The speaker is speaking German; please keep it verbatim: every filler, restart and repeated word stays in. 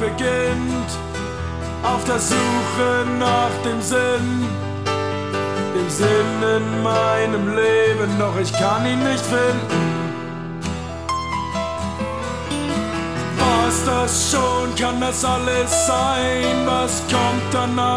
beginnt, auf der Suche nach dem Sinn, dem Sinn in meinem Leben, doch ich kann ihn nicht finden. Was das schon, kann das alles sein? Was kommt danach?